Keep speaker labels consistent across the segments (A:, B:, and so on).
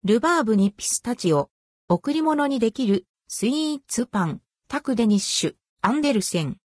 A: ルバーブにピスタチオ。贈り物にできるスイーツパン、タクデニッシュ、アンデルセン。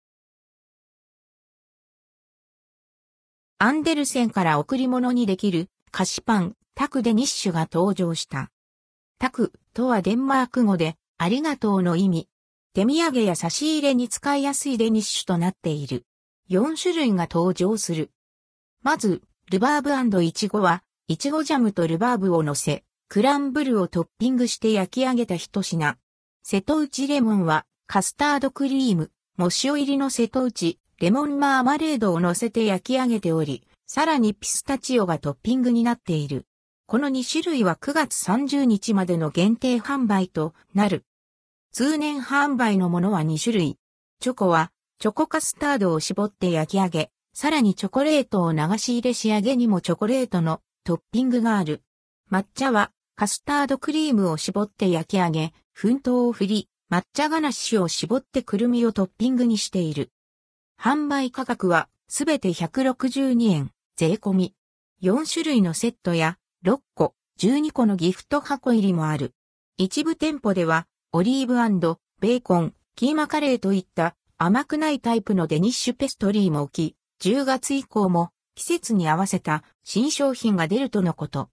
A: アンデルセンから贈り物にできる菓子パン、タクデニッシュが登場した。タクとはデンマーク語でありがとうの意味。手土産や差し入れに使いやすいデニッシュとなっている。4種類が登場する。まず、ルバーブ&イチゴは、イチゴジャムとルバーブを乗せ、クランブルをトッピングして焼き上げた一品。瀬戸内レモンは、カスタードクリーム、藻塩入りの瀬戸内、レモンマーマレードを乗せて焼き上げており、さらにピスタチオがトッピングになっている。この2種類は9月30日までの限定販売となる。通年販売のものは2種類。チョコは、チョコカスタードを絞って焼き上げ、さらにチョコレートを流し入れ仕上げにもチョコレートのトッピングがある。抹茶は、カスタードクリームを絞って焼き上げ、粉糖を振り、抹茶ガナッシュを絞ってくるみをトッピングにしている。販売価格は、すべて162円、税込み。4種類のセットや、6個、12個のギフト箱入りもある。一部店舗では、オリーブ&ベーコン、キーマカレーといった甘くないタイプのデニッシュペストリーも置き、10月以降も季節に合わせた新商品が出るとのこと。